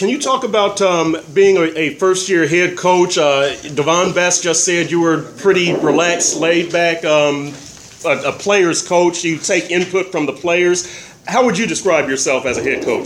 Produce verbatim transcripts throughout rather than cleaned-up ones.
can you talk about um, being a, a first-year head coach? Uh, Davone Bess just said you were pretty relaxed, laid-back, um, a, a player's coach. You take input from the players. How would you describe yourself as a head coach?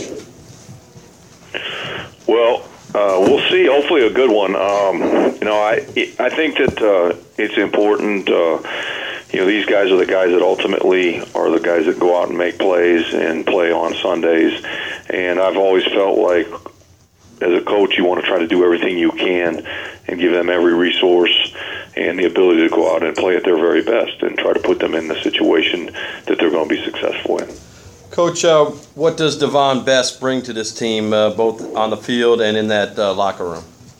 Well, uh, we'll see. Hopefully a good one. Um, you know, I I think that uh, it's important. Uh, you know, these guys are the guys that ultimately are the guys that go out and make plays and play on Sundays. And I've always felt like, as a coach, you want to try to do everything you can and give them every resource and the ability to go out and play at their very best and try to put them in the situation that they're going to be successful in. Coach, uh, what does Davone Bess bring to this team, uh, both on the field and in that uh, locker room?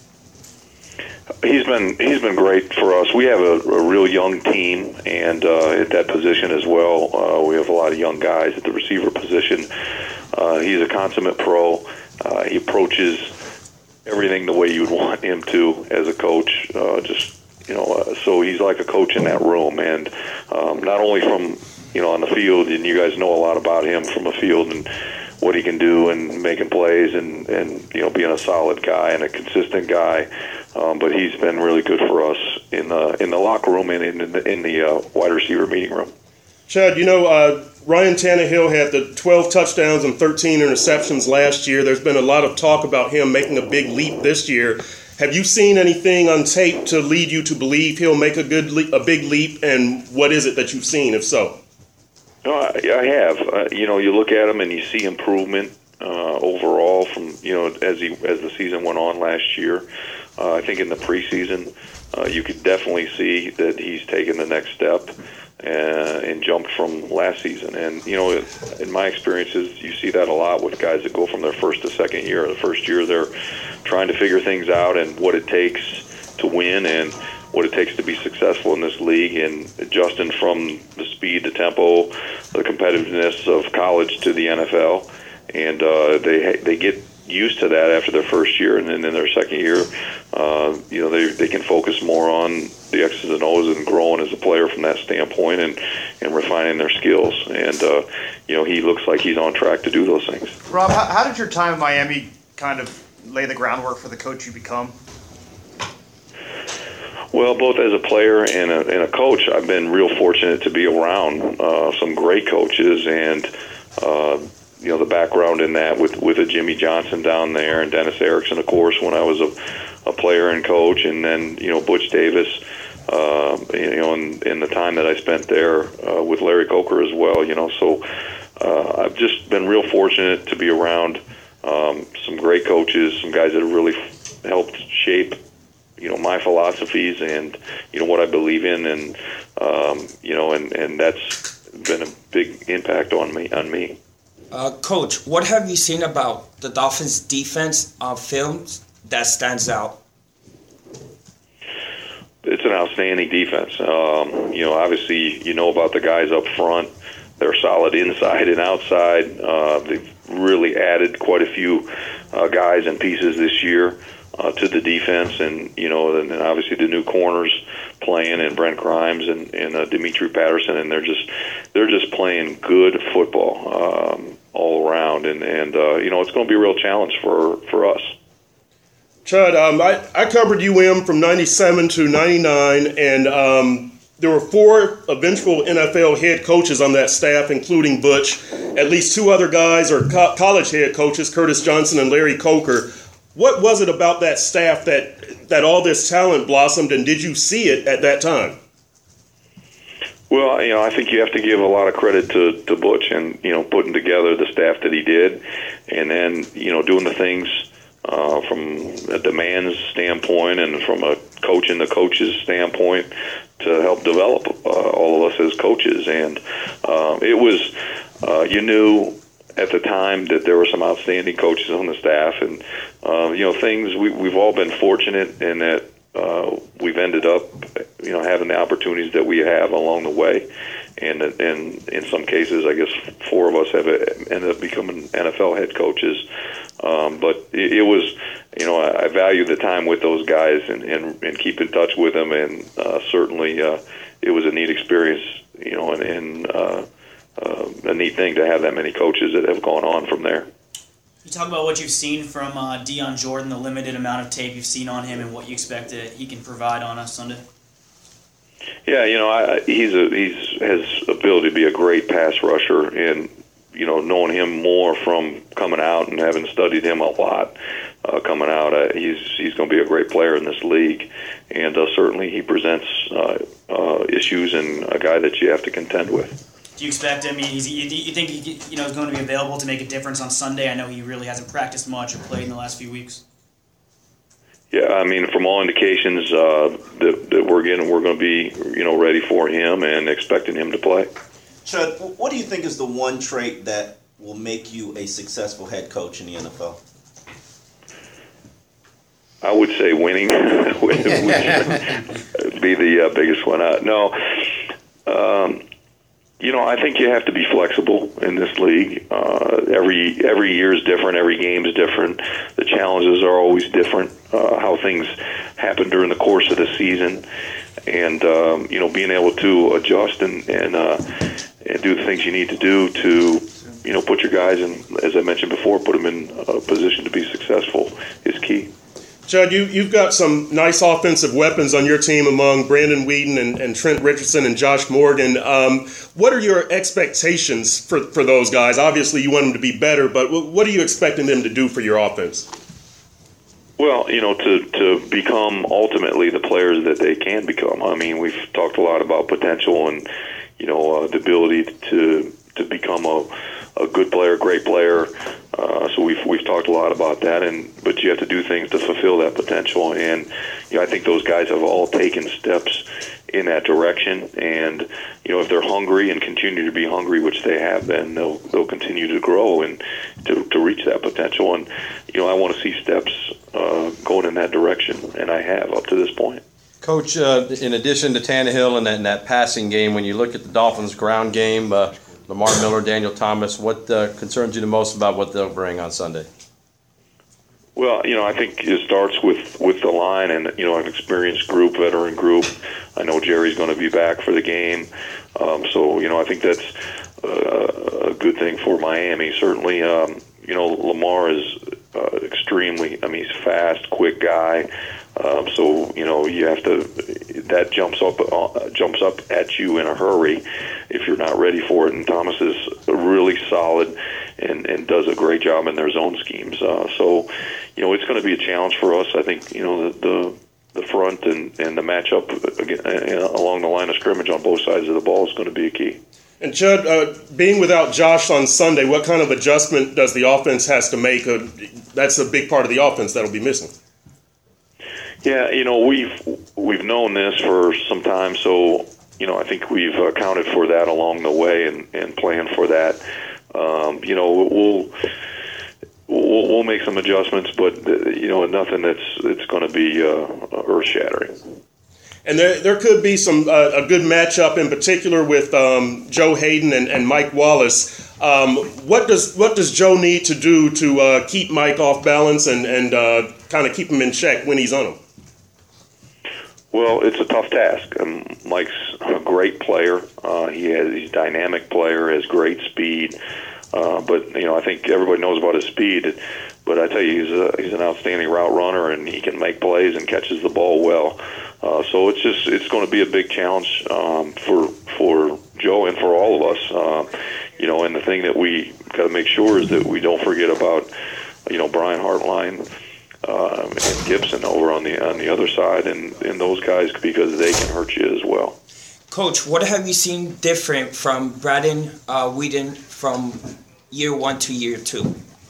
He's been he's been great for us. We have a, a real young team, and uh, at that position as well, uh, we have a lot of young guys at the receiver position. Uh, he's a consummate pro. Uh, he approaches everything the way you would want him to as a coach. Uh, just you know, uh, so he's like a coach in that room, and um, not only from you know on the field, and you guys know a lot about him from the field and what he can do and making plays and, and you know being a solid guy and a consistent guy. Um, but he's been really good for us in the in the locker room and in the, in the uh, wide receiver meeting room. Chad, you know, uh, Ryan Tannehill had the twelve touchdowns and thirteen interceptions last year. There's been a lot of talk about him making a big leap this year. Have you seen anything on tape to lead you to believe he'll make a good le- a big leap? And what is it that you've seen, if so? No, I, I have. Uh, you know, you look at him and you see improvement uh, overall from you know as he as the season went on last year. Uh, I think in the preseason, uh, you could definitely see that he's taken the next step uh, and jumped from last season. And, you know, in my experiences, you see that a lot with guys that go from their first to second year. The first year, they're trying to figure things out and what it takes to win and what it takes to be successful in this league, and adjusting from the speed, the tempo, the competitiveness of college to the N F L. And uh, they they get used to that after their first year, and then in their second year, uh, you know, they they can focus more on the X's and O's and growing as a player from that standpoint, and, and refining their skills. And uh, you know, he looks like he's on track to do those things. Rob, how, how did your time in Miami kind of lay the groundwork for the coach you become? Well, both as a player and a, and a coach, I've been real fortunate to be around uh, some great coaches, and uh, you know, the background in that with, with a Jimmy Johnson down there and Dennis Erickson, of course, when I was a, a player and coach, and then, you know, Butch Davis, uh, you know, and, and the time that I spent there uh, with Larry Coker as well, you know. So uh, I've just been real fortunate to be around um, some great coaches, some guys that have really helped shape, you know, my philosophies and, you know, what I believe in, and, um, you know, and, and that's been a big impact on me, on me. Uh, Coach, what have you seen about the Dolphins' defense on films that stands out? It's an outstanding defense. Um, you know, obviously, you know about the guys up front. They're solid inside and outside. Uh, they've really added quite a few uh, guys and pieces this year uh, to the defense, and you know, and then obviously the new corners playing, and Brent Grimes and, and uh, Dimitri Patterson, and they're just they're just playing good football um, all around, and and uh, you know, it's going to be a real challenge for for us. Chad, um, I, I covered U M from ninety-seven to ninety-nine, and um, there were four eventual N F L head coaches on that staff, including Butch. At least two other guys are co- college head coaches, Curtis Johnson and Larry Coker. What was it about that staff that that all this talent blossomed, and did you see it at that time? Well, you know, I think you have to give a lot of credit to, to Butch and, you know, putting together the staff that he did, and then, you know, doing the things uh, from a demands standpoint and from a coach and the coach's standpoint to help develop uh, all of us as coaches. And uh, it was, uh, you knew at the time that there were some outstanding coaches on the staff, and uh, you know, things we, we've all been fortunate in that uh, we've ended up, you know, having the opportunities that we have along the way, and and in some cases, I guess four of us have ended up becoming N F L head coaches. Um, but it, it was, you know, I, I value the time with those guys and, and, and keep in touch with them, and uh, certainly uh, it was a neat experience, you know, and. and uh, Uh, a neat thing to have that many coaches that have gone on from there. You talk about what you've seen from uh, Dion Jordan, the limited amount of tape you've seen on him, and what you expect that he can provide on us Sunday. Yeah, you know, I, he's a he's has ability to be a great pass rusher, and you know, knowing him more from coming out and having studied him a lot uh, coming out, uh, he's he's going to be a great player in this league, and uh, certainly he presents uh, uh, issues and a guy that you have to contend with. Do you expect him? I mean, is he, you think he, you know, is going to be available to make a difference on Sunday? I know he really hasn't practiced much or played in the last few weeks. Yeah, I mean, from all indications uh, that, that we're getting, we're going to be, you know, ready for him and expecting him to play. Chud, what do you think is the one trait that will make you a successful head coach in the N F L? I would say winning would be the uh, biggest one. Uh, no, um, you know, I think you have to be flexible in this league. Uh, every every year is different. Every game is different. The challenges are always different. Uh, how things happen during the course of the season, and um, you know, being able to adjust and and, uh, and do the things you need to do to, you know, put your guys in, as I mentioned before, put them in a position to be successful is key. Chud, you, you've got some nice offensive weapons on your team among Brandon Whedon and, and Trent Richardson and Josh Morgan. Um, what are your expectations for, for those guys? Obviously, you want them to be better, but what are you expecting them to do for your offense? Well, you know, to, to become ultimately the players that they can become. I mean, we've talked a lot about potential and, you know, uh, the ability to to become a, a good player, great player. Uh, so we've we've talked a lot about that, and but you have to do things to fulfill that potential. And you know, I think those guys have all taken steps in that direction. And you know, if they're hungry and continue to be hungry, which they have been, they'll they'll continue to grow and to to reach that potential. And you know, I want to see steps uh, going in that direction, and I have up to this point. Coach, uh, in addition to Tannehill and that, and that passing game, when you look at the Dolphins' ground game, uh, Lamar Miller, Daniel Thomas, what uh, concerns you the most about what they'll bring on Sunday? Well, you know, I think it starts with, with the line and, you know, an experienced group, veteran group. I know Jerry's going to be back for the game. Um, so, you know, I think that's uh, a good thing for Miami. Certainly, um, you know, Lamar is uh, extremely, I mean, he's fast, quick guy. Um, so, you know, you have to, that jumps up uh, jumps up at you in a hurry if you're not ready for it. And Thomas is really solid and, and does a great job in their zone schemes. Uh, so, you know, it's going to be a challenge for us. I think, you know, the the, the front and, and the matchup again, uh, along the line of scrimmage on both sides of the ball is going to be a key. And Chud, uh, being without Josh on Sunday, what kind of adjustment does the offense has to make? Uh, that's a big part of the offense that'll be missing. Yeah, you know, we've we've known this for some time, so, you know, I think we've accounted for that along the way and, and planned for that. Um, you know, we'll, we'll we'll make some adjustments, but, uh, you know, nothing that's it's going to be uh, earth-shattering. And there there could be some uh, a good matchup in particular with um, Joe Hayden and, and Mike Wallace. Um, what does what does Joe need to do to uh, keep Mike off balance and, and uh, kind of keep him in check when he's on him? Well, it's a tough task. Um, Mike's a great player. Uh, he has he's a dynamic player, has great speed. Uh, but you know, I think everybody knows about his speed. But I tell you, he's a, he's an outstanding route runner, and he can make plays and catches the ball well. Uh, so it's just it's going to be a big challenge um, for for Joe and for all of us. Uh, you know, and the thing that we got to make sure is that we don't forget about, you know, Brian Hartline um, and Gibson over on the on the other side, and, and those guys, because they can hurt you as well. Coach, what have you seen different from Brandon uh, Whedon from year one to year two?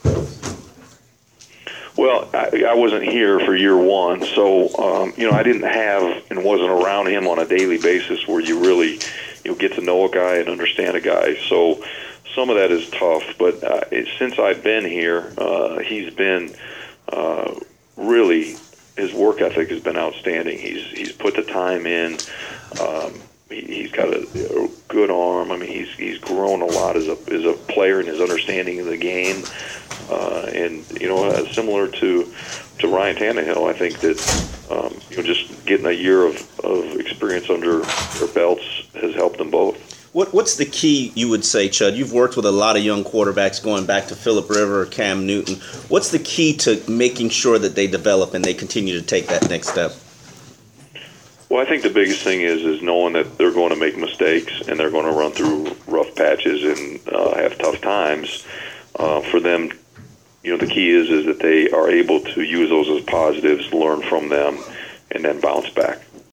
Well, I, I wasn't here for year one, so um, you know, I didn't have and wasn't around him on a daily basis where you really, you know, get to know a guy and understand a guy. So some of that is tough, but uh, it, since I've been here, uh, he's been uh, really, his work ethic has been outstanding. He's he's put the time in. Um, he, he's got a, a good arm. I mean, he's he's grown a lot as a as a player in his understanding of the game. Uh, and, you know, uh, similar to to Ryan Tannehill, I think that, um, you know, just getting a year of, of experience under their belts has helped them both. What What's the key, you would say, Chud? You've worked with a lot of young quarterbacks going back to Phillip River, Cam Newton. What's the key to making sure that they develop and they continue to take that next step? Well, I think the biggest thing is is knowing that they're going to make mistakes and they're going to run through rough patches and uh, have tough times. Uh, for them, you know, the key is is that they are able to use those as positives, learn from them, and then bounce back.